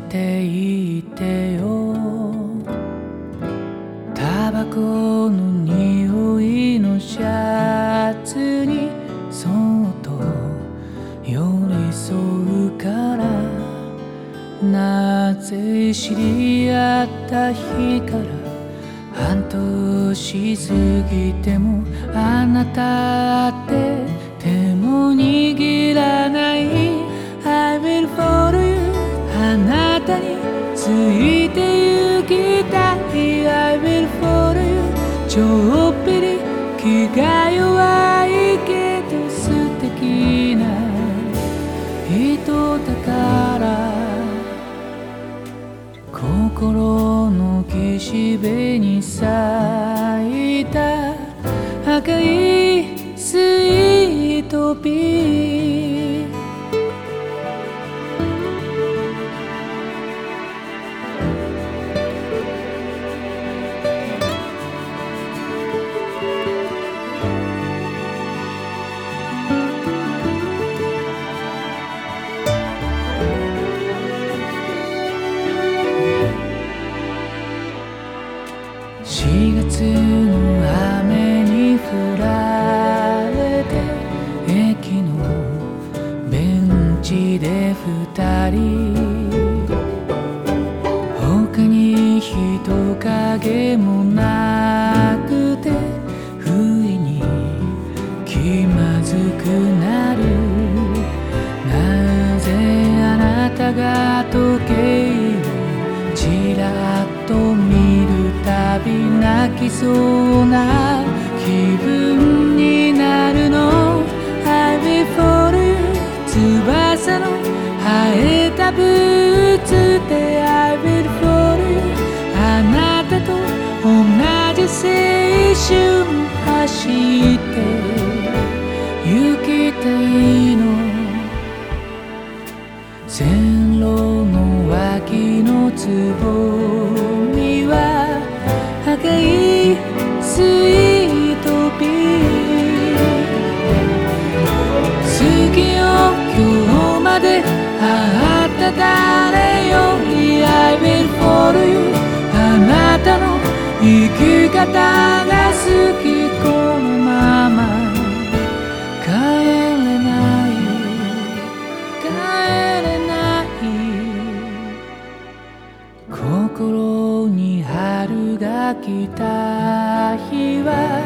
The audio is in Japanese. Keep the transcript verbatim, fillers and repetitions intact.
ていてよ。タバコの匂いのシャツにそっと寄り添うから、なぜ知り合った日から半年過ぎてもあなたって手も握らない。 I will follow you あなたについて行きたい。 I will follow you ちょっぴり気が弱いけど素敵な人だから。心の岸辺に咲いた赤いスイートピー。しがつの雨に降られて駅のベンチで二人、他に人影もなくて不意に気まずくなる。なぜあなたが時計をちらっと見るたび泣きそうな気分になるの。 I will follow you 翼の生えたブーツで I will follow you あなたと同じ青春走って行きたいの。線路の脇のつぼみは赤いスイートピー。好きよ今日まで会った誰より I will follow you あなたの生き方が好き。このまま帰れない帰れない心に春が来た日は